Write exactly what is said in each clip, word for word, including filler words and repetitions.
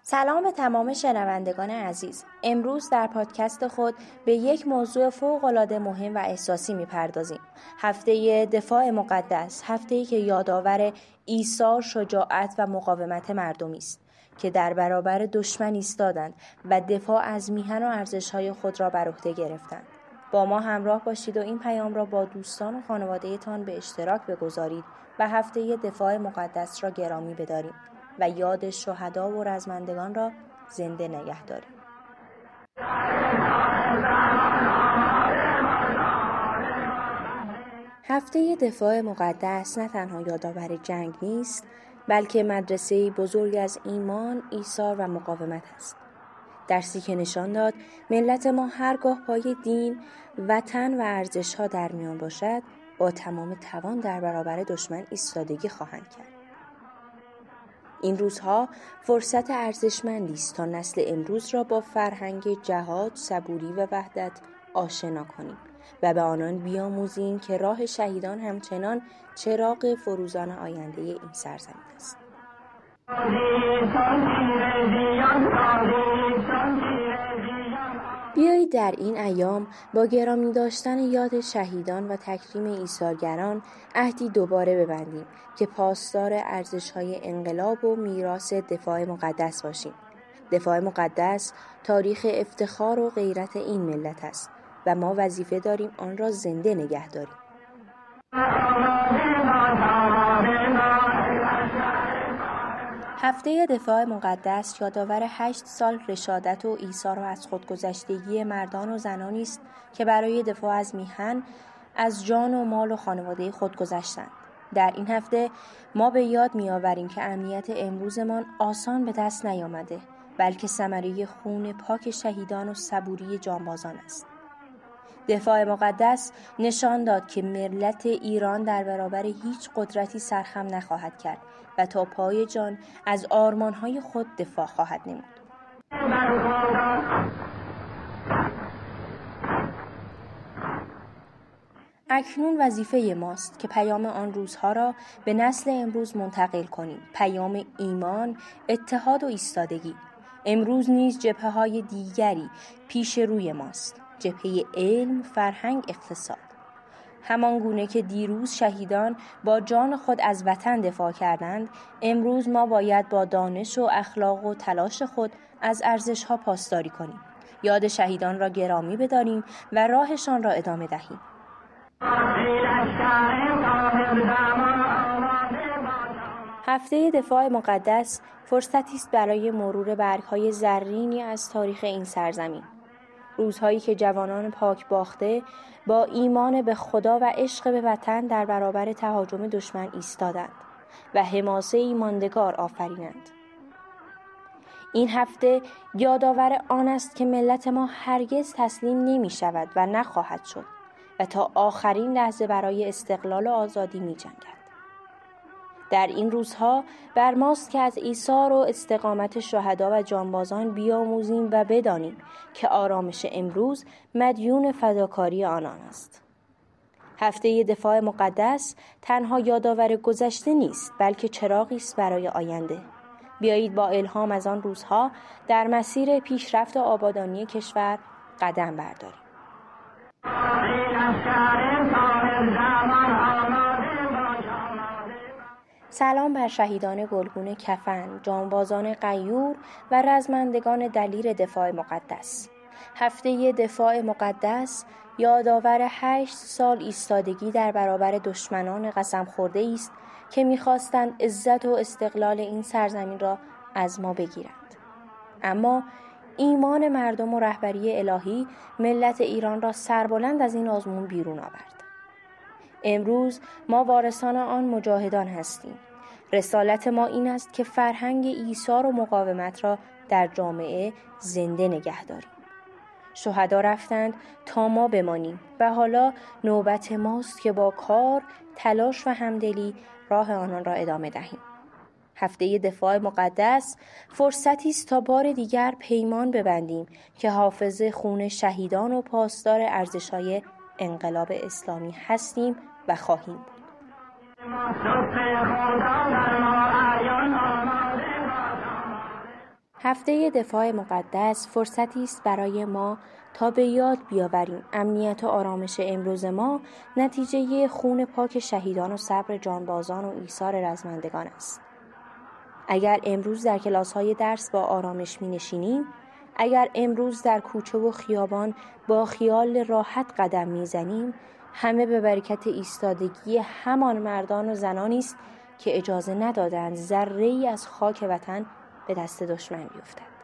سلام به تمام شنوندگان عزیز. امروز در پادکست خود به یک موضوع فوق‌العاده مهم و احساسی می‌پردازیم. هفته دفاع مقدس، هفته‌ای که یادآور ایثار، شجاعت و مقاومت مردمی است که در برابر دشمن ایستادند و دفاع از میهن و ارزش‌های خود را بر عهده گرفتند. با ما همراه باشید و این پیام را با دوستان و خانواده‌تان به اشتراک بگذارید و هفته دفاع مقدس را گرامی بداریم و یاد شهدا و رزمندگان را زنده نگه داریم. هفته دفاع مقدس نه تنها یادآور جنگ نیست، بلکه مدرسه‌ای بزرگ از ایمان، ایثار و مقاومت است. درسی که نشان داد ملت ما هرگاه پای دین، وطن و ارزش‌ها در میان باشد، با تمام توان در برابر دشمن ایستادگی خواهند کرد. این روزها فرصت ارزشمندی است تا نسل امروز را با فرهنگ جهاد، صبوری و وحدت آشنا کنیم و به آنان بیاموزیم که راه شهیدان همچنان چراغ فروزان آینده این سرزمین است. بیایید در این ایام با گرامی داشتن یاد شهیدان و تکریم ایثارگران عهدی دوباره ببندیم که پاسدار ارزش‌های انقلاب و میراث دفاع مقدس باشیم. دفاع مقدس تاریخ افتخار و غیرت این ملت است و ما وظیفه داریم آن را زنده نگه داریم. هفته دفاع مقدس یادآور هشت سال رشادت و ایثار و از خودگذشتگی مردان و زنانی است که برای دفاع از میهن از جان و مال و خانواده خود گذشتند. در این هفته ما به یاد می‌آوریم که امنیت امروزمان آسان به دست نیامده، بلکه ثمره خون پاک شهیدان و صبوری جانبازان است. دفاع مقدس نشان داد که ملت ایران در برابر هیچ قدرتی سرخم نخواهد کرد و تا پای جان از آرمان‌های خود دفاع خواهد نمود. اکنون وظیفه ماست که پیام آن روزها را به نسل امروز منتقل کنیم. پیام ایمان، اتحاد و ایستادگی. امروز نیز جبهه‌های دیگری پیش روی ماست. جبهه علم، فرهنگ، اقتصاد. همان گونه که دیروز شهیدان با جان خود از وطن دفاع کردند، امروز ما باید با دانش و اخلاق و تلاش خود از ارزش‌ها پاسداری کنیم. یاد شهیدان را گرامی بداریم و راهشان را ادامه دهیم. هفته دفاع مقدس فرصتی است برای مرور برگ‌های زرینی از تاریخ این سرزمین. روزهایی که جوانان پاک باخته با ایمان به خدا و عشق به وطن در برابر تهاجم دشمن ایستادند و حماسه‌ای ماندگار آفرینند. این هفته یادآور آن است که ملت ما هرگز تسلیم نمی شود و نخواهد شد و تا آخرین لحظه برای استقلال و آزادی می جنگد. در این روزها بر ماست که از ایثار و استقامت شهدا و جانبازان بیاموزیم و بدانیم که آرامش امروز مدیون فداکاری آنان است. هفته دفاع مقدس تنها یادآور گذشته نیست، بلکه چراغی است برای آینده. بیایید با الهام از آن روزها در مسیر پیشرفت و آبادانی کشور قدم برداریم. سلام بر شهیدان گلگون کفن، جانبازان غیور و رزمندگان دلیر دفاع مقدس. هفته دفاع مقدس یادآور هشت سال ایستادگی در برابر دشمنان قسم خورده است که می‌خواستند عزت و استقلال این سرزمین را از ما بگیرند. اما ایمان مردم و رهبری الهی ملت ایران را سربلند از این آزمون بیرون آورد. امروز ما وارثان آن مجاهدان هستیم. رسالت ما این است که فرهنگ ایثار و مقاومت را در جامعه زنده نگه داریم. شهدا رفتند تا ما بمانیم و حالا نوبت ماست که با کار، تلاش و همدلی راه آنان را ادامه دهیم. هفته دفاع مقدس فرصتی است تا بار دیگر پیمان ببندیم که حافظ خون شهیدان و پاسدار ارزش‌های انقلاب اسلامی هستیم و خواهیم بود. هفته دفاع مقدس فرصتی است برای ما تا به یاد بیاوریم امنیت و آرامش امروز ما نتیجه خون پاک شهیدان و صبر جانبازان و ایثار رزمندگان است. اگر امروز در کلاس‌های درس با آرامش می‌نشینیم، اگر امروز در کوچه و خیابان با خیال راحت قدم می‌زنیم، همه به برکت ایستادگی همان مردان و زنانی است که اجازه ندادند ذره‌ای از خاک وطن به دست دشمن بیفتد.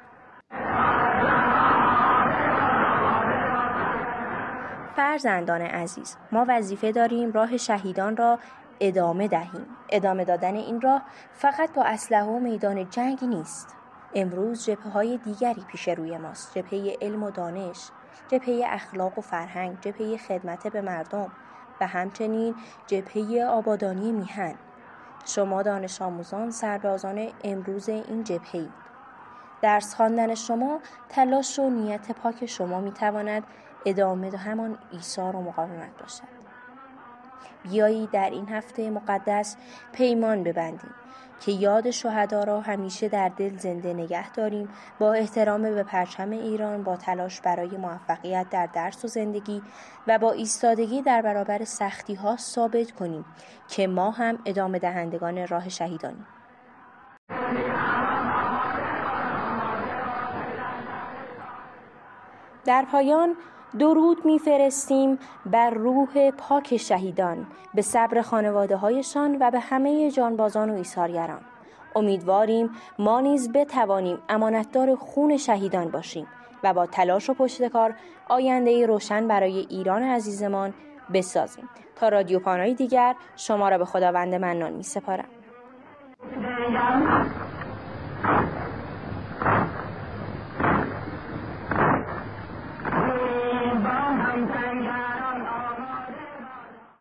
فرزندان عزیز، ما وظیفه داریم راه شهیدان را ادامه دهیم. ادامه دادن این راه فقط با اسلحه و میدان جنگ نیست. امروز جبهه‌های دیگری پیش روی ماست. جبهه علم و دانش، جبهه اخلاق و فرهنگ، جبهه خدمت به مردم و همچنین جبهه آبادانی میهن. شما دانش آموزان سربازان امروز این جبهه‌اید. درس خواندن شما، تلاش و نیت پاک شما میتواند ادامه همان ایثار و مقاومت باشد. بیایید در این هفته مقدس پیمان ببندیم که یاد شهدا را همیشه در دل زنده نگه داریم، با احترام به پرچم ایران، با تلاش برای موفقیت در درس و زندگی و با ایستادگی در برابر سختی ها ثابت کنیم که ما هم ادامه دهندگان راه شهیدانیم. در پایان درود می‌فرستیم بر روح پاک شهیدان، به صبر خانواده‌هایشان و به همه جانبازان و ایثارگران. امیدواریم ما نیز بتوانیم امانتدار خون شهیدان باشیم و با تلاش و پشتکار آینده‌ای روشن برای ایران عزیزمان بسازیم. تا رادیو پانای دیگر شما را به خداوند منان می‌سپارم.